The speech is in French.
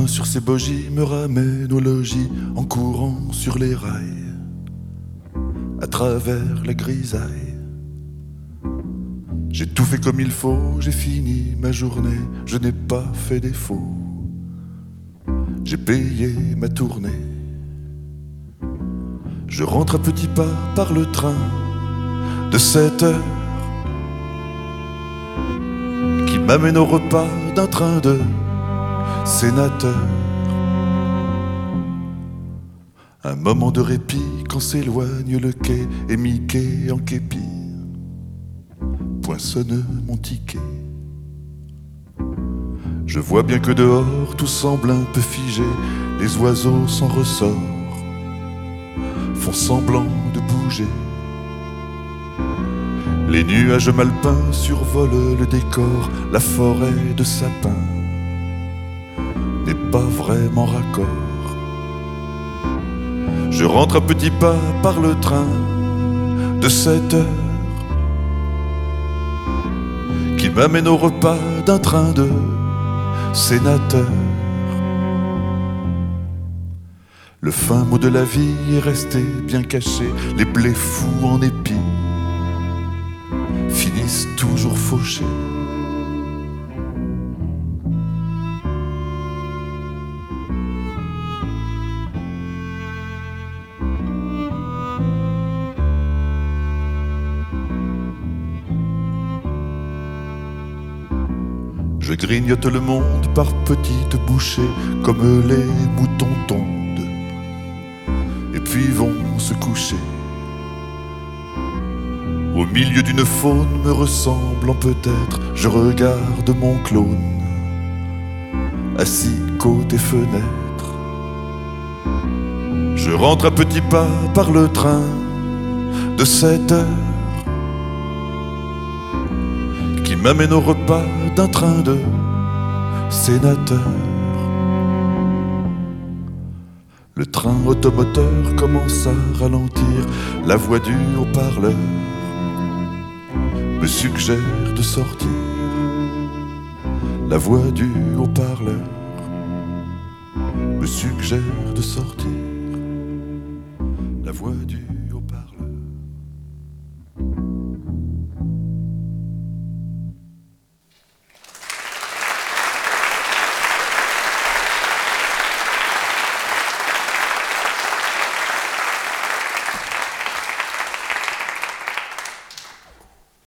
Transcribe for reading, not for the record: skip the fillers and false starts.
sur ses bogies me ramène au logis en courant sur les rails, à travers la grisaille. J'ai tout fait comme il faut, j'ai fini ma journée, je n'ai pas fait défaut. J'ai payé ma tournée. Je rentre à petits pas par le train de 7 heures qui m'amène au repas d'un train de sénateur. Un moment de répit quand s'éloigne le quai et Mickey en képi poinçonne mon ticket. Je vois bien que dehors tout semble un peu figé, les oiseaux sans ressort font semblant de bouger. Les nuages mal peints survolent le décor, la forêt de sapins n'est pas vraiment raccord. Je rentre à petits pas par le train de 7 heures qui m'amène au repas d'un train de sénateur. Le fin mot de la vie est resté bien caché, les blés fous en épis finissent toujours fauchés. Je grignote le monde par petites bouchées, comme les moutons tondent, et puis vont se coucher. Au milieu d'une faune me ressemblant peut-être, je regarde mon clone, assis côté fenêtre. Je rentre à petits pas par le train de 7 heures qui m'amène au repas d'un train de sénateur. Le train automoteur commence à ralentir, la voix du haut-parleur me suggère de sortir. La voix du haut-parleur me suggère de sortir. La voix du